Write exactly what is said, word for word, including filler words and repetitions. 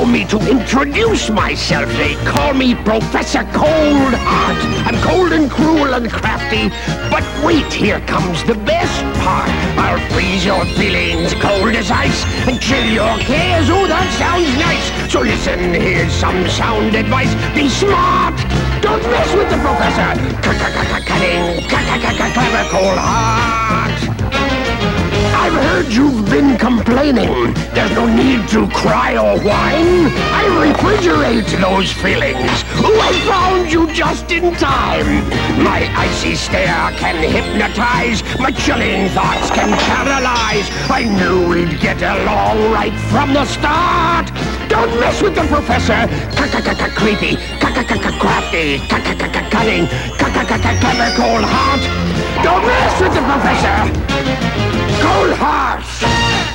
allow me to introduce myself. They call me Professor Cold Heart. I'm cold and cruel and crafty. But wait, here comes the best part. I'll freeze your feelings cold as ice and chill your cares. Oh, that sounds nice. So listen, here's some sound advice. Be smart. Don't mess with the professor. Cunning, clever, cold heart. I've heard you've been complaining. There's no need to cry or whine. I refrigerate those feelings. Oh, I found you just in time. My icy stare can hypnotize. My chilling thoughts can paralyze. I knew we'd get along right from the start. Don't mess with the professor. Creepy, crafty, cunning, clever, cold heart. Don't mess with the professor. Cold Heart!